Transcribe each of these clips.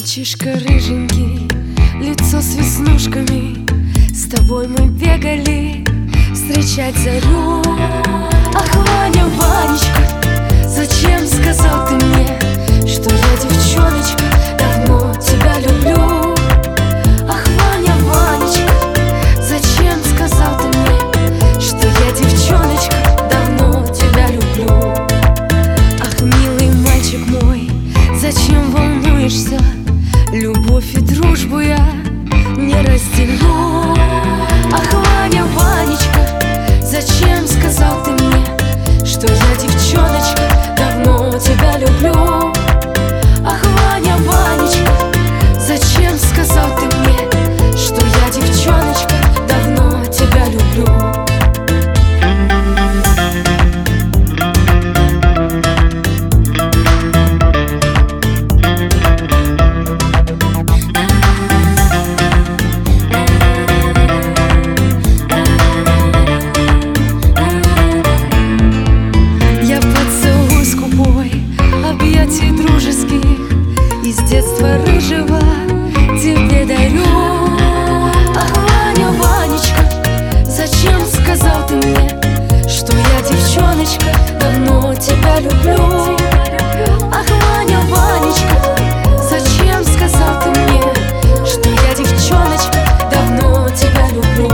Мальчишка рыженький, лицо с веснушками, с тобой мы бегали встречать зарю. Ах, Ваня, Ванечка, зачем сказал ты мне, что я, девчоночка, давно тебя люблю? Ах, Ваня, Ванечка, зачем сказал ты мне, что я, девчоночка, давно тебя люблю? Ах, милый мальчик мой, зачем волнуешься? Любовь и дружбу я не разделю. Ах, Ваня, Ванечка, зачем сказал ты мне, что я, девчоночка, давно тебя люблю? Ах, Ваня, Ванечка, зачем сказал ты мне, что я, девчоночка, давно тебя люблю? Из детства рыжего тебе дарю. Ах, Ваня, Ванечка, зачем сказал ты мне, что я, девчоночка, давно тебя люблю? Ах, Ваня, Ванечка, зачем сказал ты мне, что я, девчоночка, давно тебя люблю?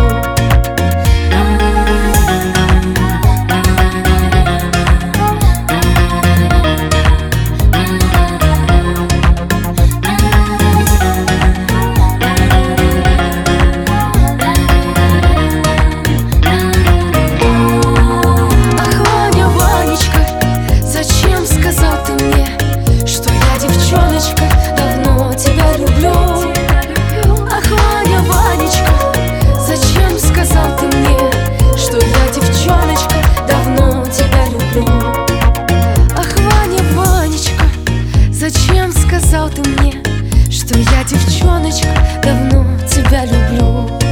Зачем сказал ты мне, что я, девчоночка, давно тебя люблю?